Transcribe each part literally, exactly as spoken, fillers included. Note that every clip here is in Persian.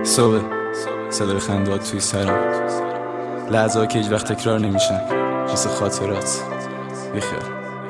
صبح صدای خندات توی سرم، لحظه‌ها که هیچ وقت تکرار نمیشن، مثل خاطرات بیخیال.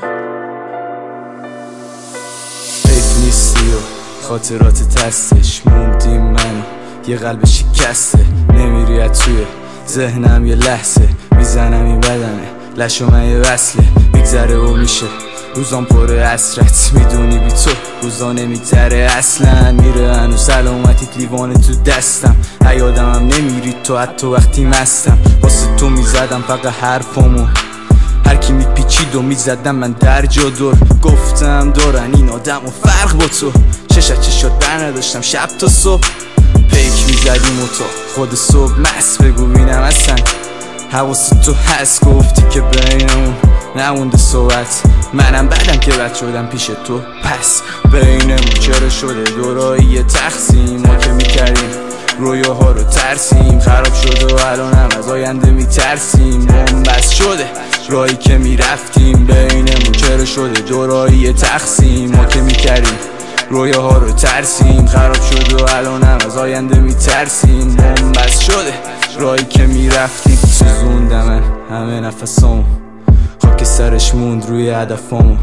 حیف نیستی و خاطرات تستش موندیم من یه قلب شکسته. نمیری از توی ذهنم یه لحظه، میزنم این بدنه لش و من یه وصله. میگذره و میشه روزان پر حسرت، میدونی بی تو روزا نمیگذره اصلا. میره هنو سلامتیت لیوان تو دستم، حیادم هم نمیری تو حتی وقتی مستم. واسه تو میزدم فقط حرفامو، هر کی میپیچید و میزدم من در جا دور. گفتم دارن این آدم و فرق با تو، چشت چشات بر نداشتم شب تا صبح. پیک میزدیم و تا خود صبح مست، بگو بینم اصلا حواست تو هست. گفتی که بینمون نمونده صحبت، منم بعدم که بد شدم پیش تو. پس بینمون چرا شده دورایی تقسیم؟ ما که میکردیم رویاها رو ترسیم، خراب شده و الان هم از آینده میترسیم. بس شده راهی که میرفتیم، بینمون چرا شده دورایی تقسیم؟ ما که میکردیم رویاها رو ترسیم، خراب شده و الان هم از آینده میترسیم. بس شده راهی که میرفتیم. سوزوندم من همه نفسامو، خاک سرش موند روی هدفامو.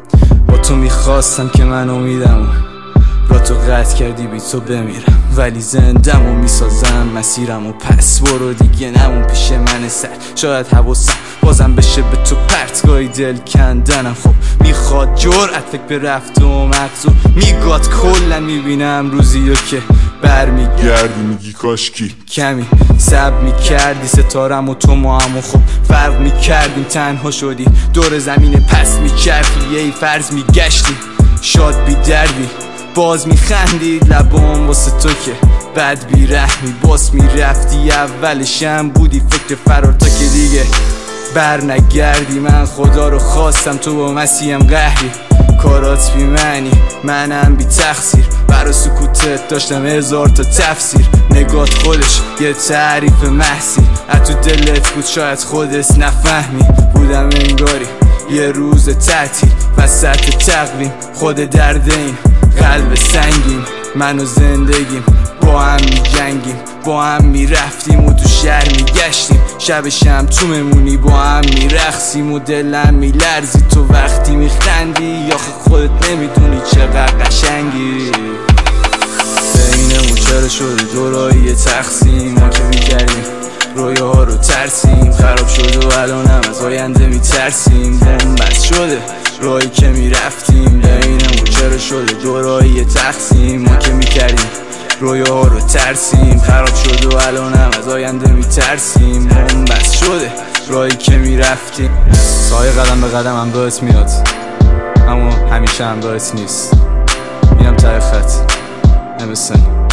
با تو میخواستم که من امیدمو را تو قطع کردی بی تو بمیرم، ولی زندم و میسازم مسیرم. و پس برو دیگه نمون پیش من سر، شاید حواسم بازم بشه به تو پرتگاهی دل کندنم. خب میخواد جرأت فکر به رفت و مقصو میگاد کلن. میبینم روزی رو که برمیگردی میگی کاشکی کمی سب میکردی ستارم و تو ما هم. و خب فرق میکردیم تنها شدی دور زمین پس میچرخی، یه فرض میگشتی شاد بی دردی باز میخندید لبام واسه تو که بد بیرحمی. باز میرفتی اولشم بودی فکر فرار تا که دیگه بر نگردی. من خدا رو خواستم تو با مسیحم قهری، کارات بی معنی منم بی تقصیر. برا سکوتت داشتم هزار تا تفسیر، نگات خودش یه تعریف محضی. از تو دلت بود شاید خودت نفهمی، بودم انگاری یه روز تعطیل وسط تقویم. خود درد این قلب سنگیم، من و زندگیم با هم می جنگیم. با هم می رفتیم و تو شهر می گشتیم، شب شم تو ممونی با هم می رقصیم. و دلم می لرزی تو وقتی می خندی، یا خودت نمیدونی چقدر قشنگی. بینمون چرا شده دورایی تقسیم؟ ما که می کردیم رویاها رو ترسیم، خراب شده و الان هم از آینده می ترسیم. بس شده راهی که می رفتیم، بینمون چرا شده دورایی تقسیم؟ ما که می کردیم رویاها رو ترسیم، خراب شده و الان هم از آینده می ترسیم. بس شده راهی که می رفتیم. سایه قدم به قدم همراهت میاد، اما همیشه همراهت نیست. میرم ته خط نمسن